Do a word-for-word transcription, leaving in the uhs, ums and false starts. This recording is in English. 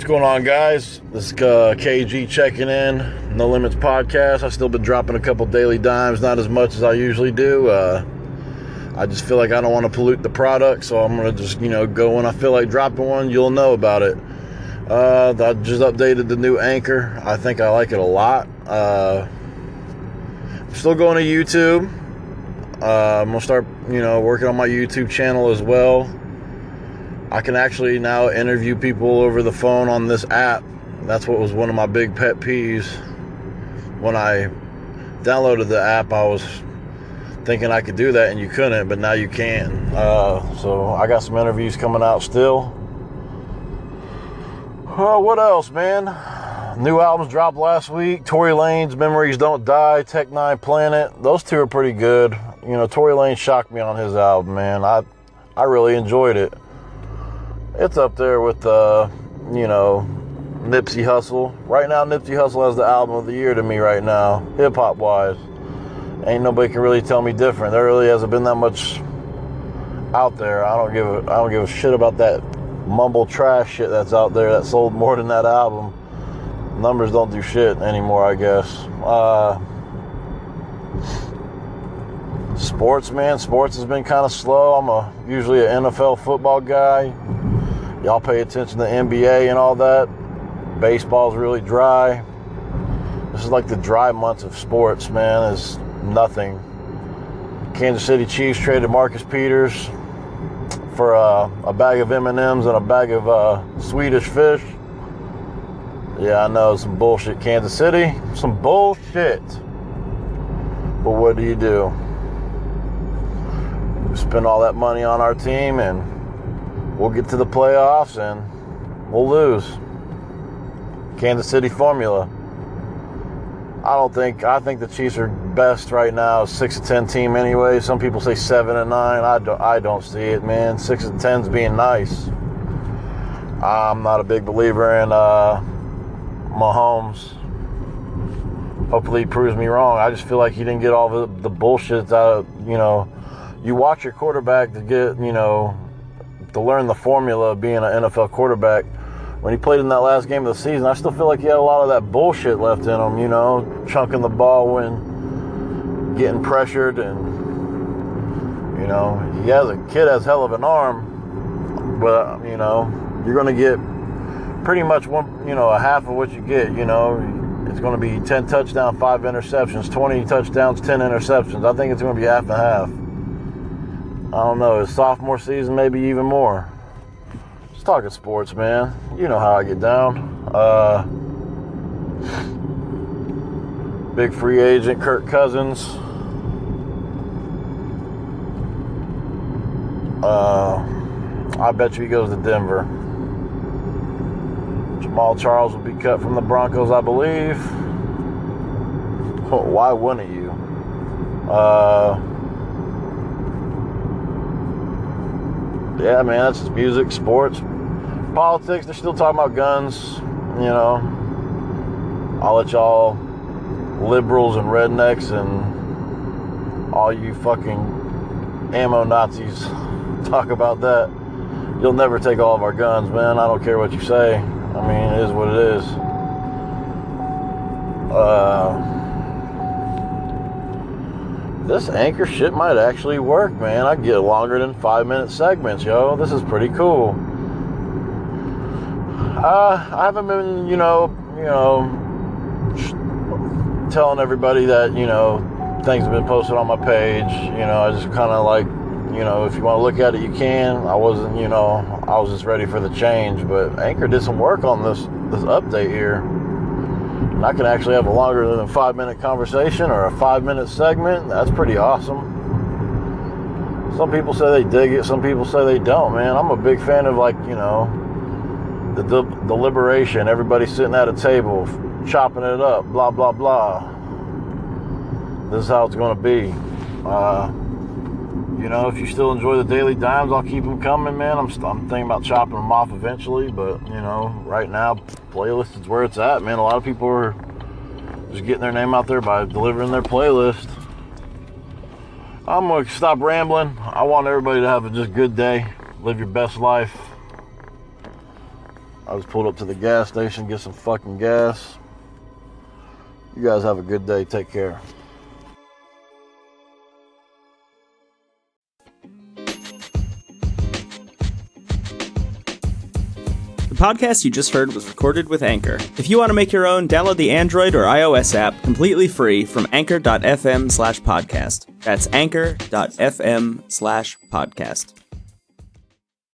What's going on, guys? This is uh, K G checking in, No Limits Podcast. I've still been dropping a couple daily dimes, not as much as I usually do. Uh, I just feel like I don't want to pollute the product, so I'm going to just, you know, go when I feel like dropping one. You'll know about it. Uh, I just updated the new Anchor. I think I like it a lot. Uh, I'm still going to YouTube. Uh, I'm going to start, you know, working on my YouTube channel as well. I can actually now interview people over the phone on this app. That's what was one of my big pet peeves. When I downloaded the app, I was thinking I could do that, and you couldn't, but now you can. Uh, so I got some interviews coming out still. Uh, what else, man? New albums dropped last week. Tory Lanez, Memories Don't Die, Tech Nine Planet. Those two are pretty good. You know, Tory Lanez shocked me on his album, man. I, I really enjoyed it. It's up there with, uh, you know, Nipsey Hussle. Right now, Nipsey Hussle has the album of the year to me right now, hip-hop wise. Ain't nobody can really tell me different. There really hasn't been that much out there. I don't give a, I don't give a shit about that mumble trash shit that's out there that sold more than that album. Numbers don't do shit anymore, I guess. Uh, sports, man. Sports has been kind of slow. I'm a usually an N F L football guy. Y'all pay attention to N B A and all that. Baseball's really dry. This is like the dry months of sports, man. It's nothing. Kansas City Chiefs traded Marcus Peters for uh, a bag of M and M's and a bag of uh, Swedish fish. Yeah, I know, some bullshit, Kansas City. Some bullshit. But what do you do? We spend all that money on our team and we'll get to the playoffs and we'll lose. Kansas City formula. I don't think, I think the Chiefs are best right now, six and ten team anyway. Some people say seven and nine. I don't, I don't see it, man. six and ten's being nice. I'm not a big believer in uh, Mahomes. Hopefully he proves me wrong. I just feel like he didn't get all the, the bullshit out of, you know, you watch your quarterback to get, you know, to learn the formula of being an N F L quarterback. When he played in that last game of the season, I still feel like he had a lot of that bullshit left in him, you know, chunking the ball when getting pressured, and, you know, he has a kid has hell of an arm, but, you know, you're going to get pretty much one, you know, a half of what you get, you know. It's going to be ten touchdowns, five interceptions, twenty touchdowns, ten interceptions. I think it's going to be half and half. I don't know, his sophomore season, maybe even more. Just talking sports, man. You know how I get down. Uh, big free agent, Kirk Cousins. Uh, I bet you he goes to Denver. Jamal Charles will be cut from the Broncos, I believe. Why wouldn't you? Uh... Yeah, man, that's just music, sports, politics. They're still talking about guns, you know. I'll let y'all liberals and rednecks and all you fucking ammo Nazis talk about that. You'll never take all of our guns, man. I don't care what you say. I mean, it is what it is. Uh... This Anchor shit might actually work, man. I get longer than five minute segments, yo. This is pretty cool. Uh, I haven't been, you know, you know, telling everybody that, you know, things have been posted on my page. You know, I just kind of like, you know, if you want to look at it, you can. I wasn't, you know, I was just ready for the change. But Anchor did some work on this this update here. I can actually have a longer than a five minute conversation or a five minute segment. That's pretty awesome. Some people say they dig it. Some people say they don't, man. I'm a big fan of, like, you know, the, the deliberation. Everybody sitting at a table, chopping it up, blah, blah, blah. This is how it's going to be. Uh, you know, if you still enjoy the daily dimes, I'll keep them coming, man. I'm, I'm thinking about chopping them off eventually, but, you know, right now, playlist is where it's at, man. A lot of people are just getting their name out there by delivering their playlist. I'm going to stop rambling. I want everybody to have a just good day. Live your best life. Uh, I was pulled up to the gas station, get some fucking gas. You guys have a good day. Take care. The podcast you just heard was recorded with Anchor. If you want to make your own, download the Android or iOS app completely free from anchor.fm slash podcast. That's anchor.fm slash podcast.